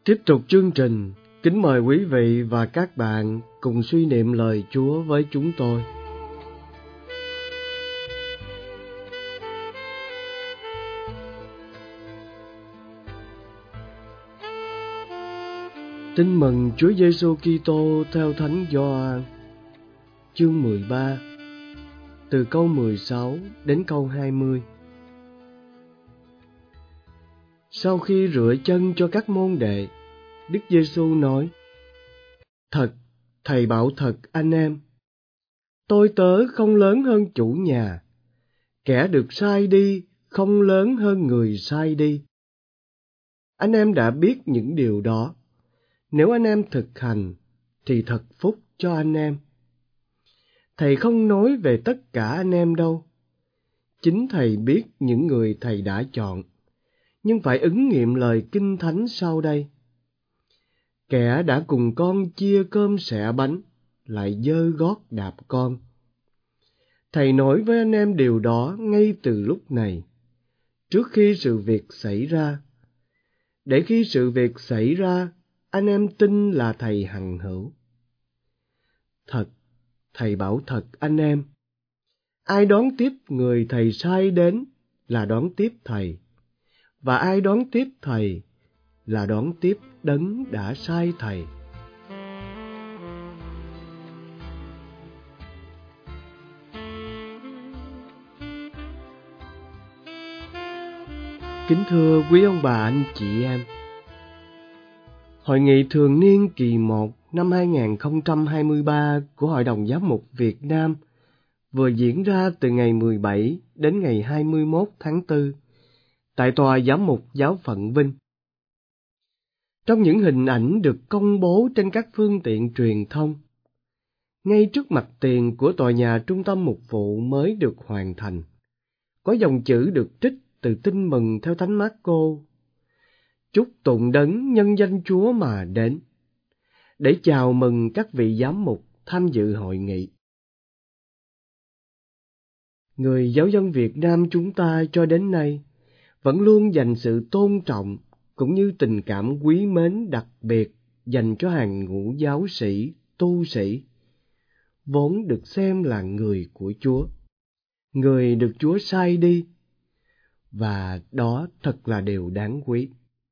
Tiếp tục chương trình, kính mời quý vị và các bạn cùng suy niệm lời Chúa với chúng tôi. Tin mừng Chúa Giêsu Kitô theo Thánh Gioan, chương 13, từ câu 16 đến câu 20. Sau khi rửa chân cho các môn đệ, Đức Giêsu nói: Thật, thầy bảo thật anh em, tôi tớ không lớn hơn chủ nhà, kẻ được sai đi không lớn hơn người sai đi. Anh em đã biết những điều đó. Nếu anh em thực hành, thì thật phúc cho anh em. Thầy không nói về tất cả anh em đâu. Chính thầy biết những người thầy đã chọn, nhưng phải ứng nghiệm lời Kinh Thánh sau đây. Kẻ đã cùng con chia cơm xẻ bánh, lại giơ gót đạp con. Thầy nói với anh em điều đó ngay từ lúc này, trước khi sự việc xảy ra, để khi sự việc xảy ra, anh em tin là thầy hằng hữu. Thật, thầy bảo thật anh em, ai đón tiếp người thầy sai đến là đón tiếp thầy, và ai đón tiếp thầy là đón tiếp đấng đã sai thầy. Kính thưa quý ông bà anh chị em, Hội nghị thường niên kỳ 1 năm 2023 của Hội đồng Giám mục Việt Nam vừa diễn ra từ ngày 17 đến ngày 21 tháng 4 tại Tòa Giám mục Giáo phận Vinh. Trong những hình ảnh được công bố trên các phương tiện truyền thông, ngay trước mặt tiền của tòa nhà trung tâm mục vụ mới được hoàn thành, có dòng chữ được trích từ Tin mừng theo Thánh Mác-cô: Chúc tụng đấng nhân danh Chúa mà đến, để chào mừng các vị giám mục tham dự hội nghị. Người giáo dân Việt Nam chúng ta cho đến nay vẫn luôn dành sự tôn trọng cũng như tình cảm quý mến đặc biệt dành cho hàng ngũ giáo sĩ, tu sĩ, vốn được xem là người của Chúa, người được Chúa sai đi, và đó thật là điều đáng quý.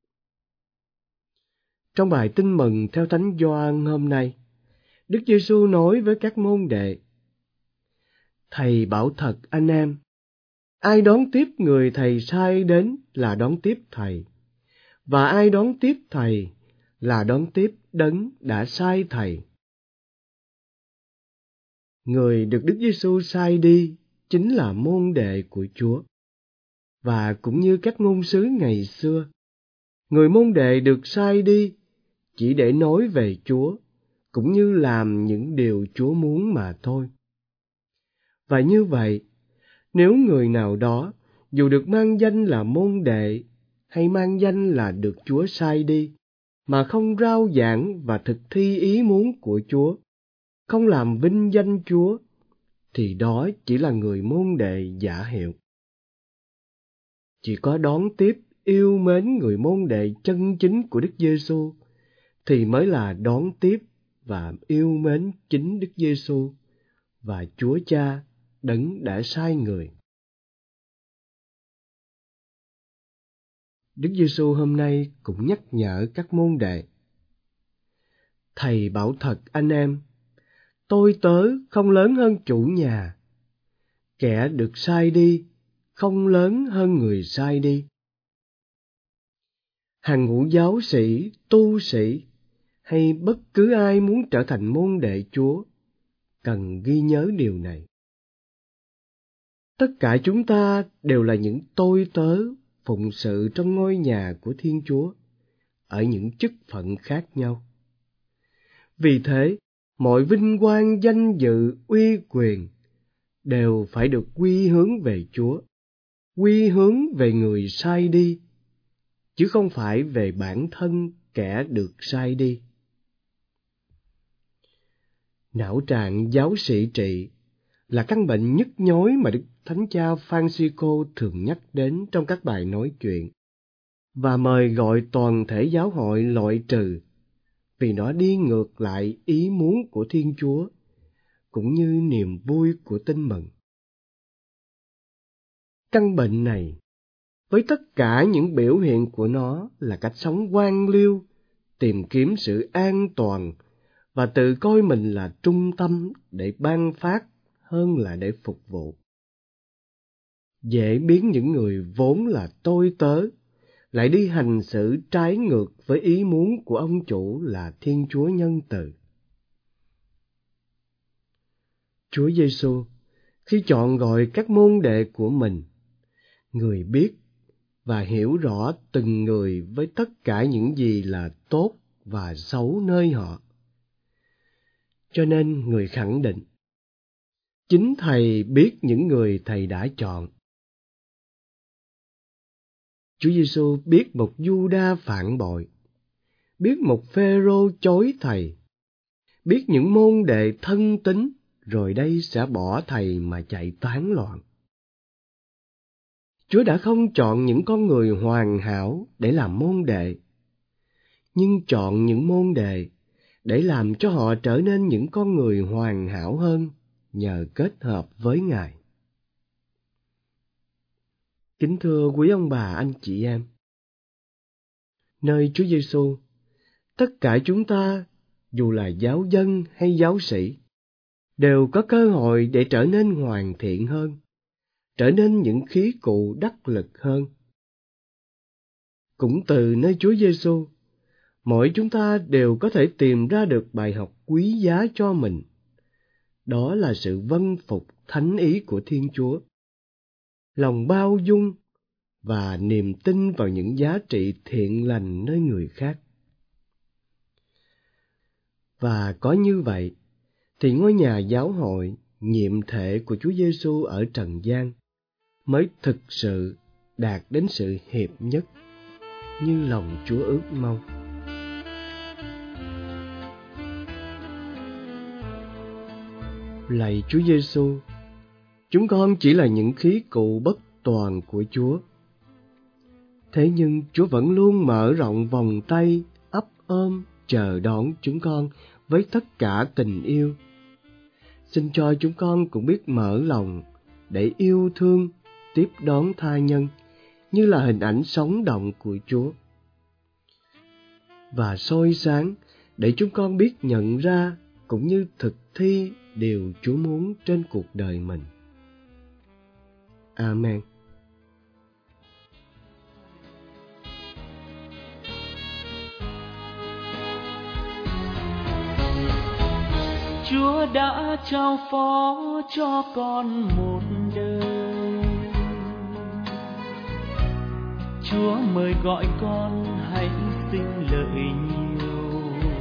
Trong bài Tin mừng theo Thánh Gioan hôm nay, Đức Giêsu nói với các môn đệ: Thầy bảo thật anh em, ai đón tiếp người thầy sai đến là đón tiếp thầy, và ai đón tiếp thầy là đón tiếp đấng đã sai thầy. Người được Đức Giêsu sai đi chính là môn đệ của Chúa, và cũng như các ngôn sứ ngày xưa, người môn đệ được sai đi chỉ để nói về Chúa, cũng như làm những điều Chúa muốn mà thôi. Và như vậy, nếu người nào đó, dù được mang danh là môn đệ hay mang danh là được Chúa sai đi, mà không rao giảng và thực thi ý muốn của Chúa, không làm vinh danh Chúa, thì đó chỉ là người môn đệ giả hiệu. Chỉ có đón tiếp, yêu mến người môn đệ chân chính của Đức Giêsu thì mới là đón tiếp và yêu mến chính Đức Giêsu và Chúa Cha đấng đã sai người. Đức Giêsu hôm nay cũng nhắc nhở các môn đệ: Thầy bảo thật anh em, tôi tớ không lớn hơn chủ nhà, kẻ được sai đi không lớn hơn người sai đi. Hàng ngũ giáo sĩ, tu sĩ hay bất cứ ai muốn trở thành môn đệ Chúa cần ghi nhớ điều này. Tất cả chúng ta đều là những tôi tớ phụng sự trong ngôi nhà của Thiên Chúa ở những chức phận khác nhau. Vì thế, mọi vinh quang, danh dự, uy quyền đều phải được quy hướng về Chúa, quy hướng về người sai đi, chứ không phải về bản thân kẻ được sai đi. Não trạng giáo sĩ trị là căn bệnh nhức nhối mà Đức Thánh Cha Francisco thường nhắc đến trong các bài nói chuyện. và mời gọi toàn thể giáo hội loại trừ vì nó đi ngược lại ý muốn của Thiên Chúa, cũng như niềm vui của tin mừng. Căn bệnh này, với tất cả những biểu hiện của nó là cách sống quan liêu, tìm kiếm sự an toàn và tự coi mình là trung tâm để ban phát hơn là để phục vụ. Dễ biến những người vốn là tôi tớ lại đi hành xử trái ngược với ý muốn của ông chủ là Thiên Chúa nhân từ. Chúa Giêsu khi chọn gọi các môn đệ của mình, người biết và hiểu rõ từng người với tất cả những gì là tốt và xấu nơi họ. Cho nên người khẳng định, chính Thầy biết những người Thầy đã chọn. Chúa Giêsu biết một Giu-đa phản bội, biết một Phêrô chối Thầy, biết những môn đệ thân tín rồi đây sẽ bỏ Thầy mà chạy tán loạn. Chúa đã không chọn những con người hoàn hảo để làm môn đệ, nhưng chọn những môn đệ để làm cho họ trở nên những con người hoàn hảo hơn nhờ kết hợp với Ngài. Kính thưa quý ông bà, anh chị em, nơi Chúa Giêsu, tất cả chúng ta, dù là giáo dân hay giáo sĩ, đều có cơ hội để trở nên hoàn thiện hơn, trở nên những khí cụ đắc lực hơn. Cũng từ nơi Chúa Giêsu, mỗi chúng ta đều có thể tìm ra được bài học quý giá cho mình. Đó là sự vâng phục thánh ý của Thiên Chúa, lòng bao dung và niềm tin vào những giá trị thiện lành nơi người khác. Và có như vậy, thì ngôi nhà giáo hội nhiệm thể của Chúa Giêsu ở trần gian mới thực sự đạt đến sự hiệp nhất như lòng Chúa ước mong. Lạy Chúa Giêsu, chúng con chỉ là những khí cụ bất toàn của Chúa. Thế nhưng Chúa vẫn luôn mở rộng vòng tay, ấp ôm, chờ đón chúng con với tất cả tình yêu. Xin cho chúng con cũng biết mở lòng để yêu thương, tiếp đón tha nhân như là hình ảnh sống động của Chúa. Và soi sáng để chúng con biết nhận ra cũng như thực thi điều Chúa muốn trên cuộc đời mình. Amen. Chúa đã trao phó cho con một đời. Chúa mời gọi con hãy sinh lợi nhiều.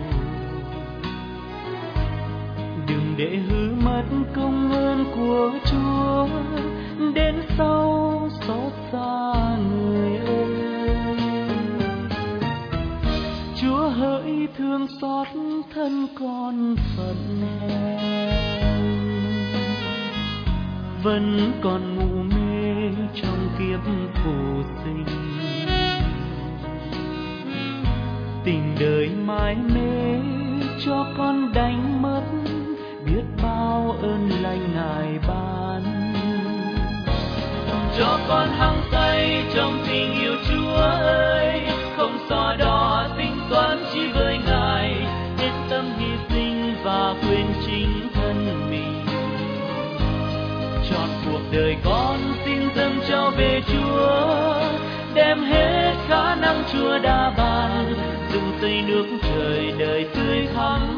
Đừng để hư mất công ơn của Chúa, đến sau xót xa người ơi. Chúa hỡi thương xót thân con phận hèn, vẫn còn mụ mê trong kiếp phù sinh. Tình đời mãi mê cho con đánh mất, biết bao ơn lành Ngài ban. Cho con hăng say trong tình yêu Chúa ơi, không so đo tính toán chi với Ngài, hết tâm hy sinh và quên chính thân mình. Trọn cuộc đời con xin dâng trao về Chúa, đem hết khả năng Chúa đã ban, dựng xây nước trời đời tươi thắm